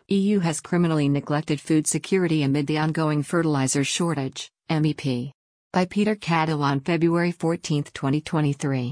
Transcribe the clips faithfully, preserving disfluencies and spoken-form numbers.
E U has criminally neglected food security amid the ongoing fertilizer shortage, M E P. By Peter Cadell on February fourteenth, twenty twenty-three.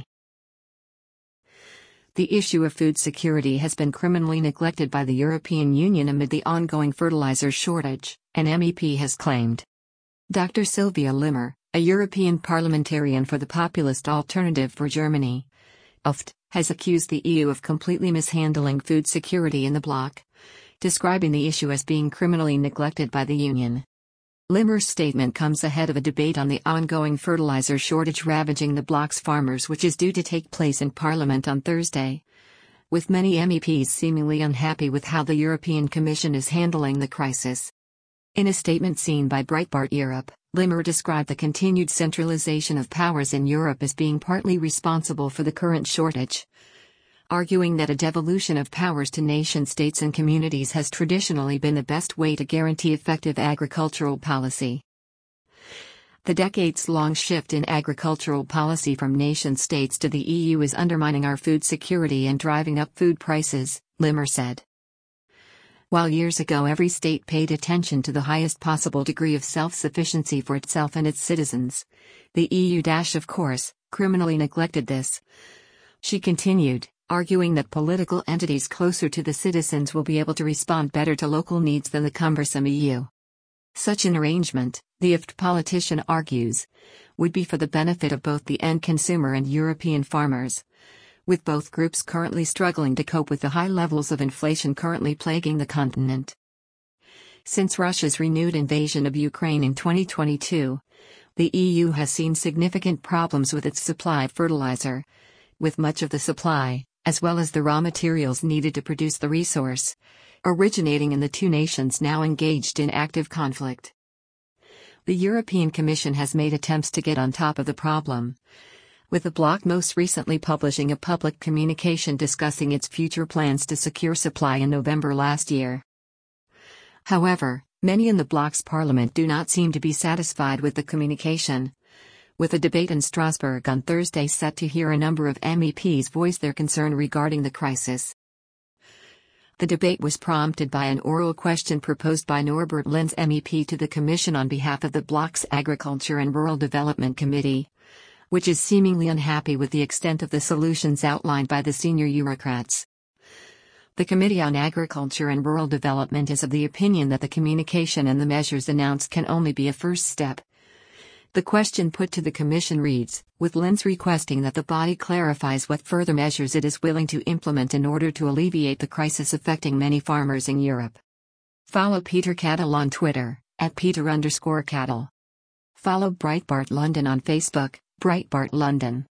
The issue of food security has been criminally neglected by the European Union amid the ongoing fertilizer shortage, an M E P has claimed. Doctor Sylvia Limmer, a European parliamentarian for the populist Alternative for Germany, A F T, has accused the E U of completely mishandling food security in the bloc, describing the issue as being criminally neglected by the Union. Limmer's statement comes ahead of a debate on the ongoing fertilizer shortage ravaging the bloc's farmers, which is due to take place in Parliament on Thursday, with many M E Ps seemingly unhappy with how the European Commission is handling the crisis. In a statement seen by Breitbart Europe, Limmer described the continued centralization of powers in Europe as being partly responsible for the current shortage, arguing that a devolution of powers to nation-states and communities has traditionally been the best way to guarantee effective agricultural policy. The decades-long shift in agricultural policy from nation-states to the E U is undermining our food security and driving up food prices, Limmer said. While years ago every state paid attention to the highest possible degree of self-sufficiency for itself and its citizens, the E U, of course, criminally neglected this. She continued, arguing that political entities closer to the citizens will be able to respond better to local needs than the cumbersome E U. Such an arrangement, the E F T politician argues, would be for the benefit of both the end consumer and European farmers, with both groups currently struggling to cope with the high levels of inflation currently plaguing the continent. Since Russia's renewed invasion of Ukraine in twenty twenty-two, the E U has seen significant problems with its supply of fertilizer, with much of the supply, as well as the raw materials needed to produce the resource, originating in the two nations now engaged in active conflict. The European Commission has made attempts to get on top of the problem, with the bloc most recently publishing a public communication discussing its future plans to secure supply in November last year. However, many in the bloc's parliament do not seem to be satisfied with the communication, with a debate in Strasbourg on Thursday set to hear a number of M E Ps voice their concern regarding the crisis. The debate was prompted by an oral question proposed by Norbert Lens M E P to the Commission on behalf of the bloc's Agriculture and Rural Development Committee, which is seemingly unhappy with the extent of the solutions outlined by the senior Eurocrats. The Committee on Agriculture and Rural Development is of the opinion that the communication and the measures announced can only be a first step. The question put to the Commission reads, with Lens requesting that the body clarifies what further measures it is willing to implement in order to alleviate the crisis affecting many farmers in Europe. Follow Peter Cadell on Twitter, at Peter underscore Cadell. Follow Breitbart London on Facebook, Breitbart London.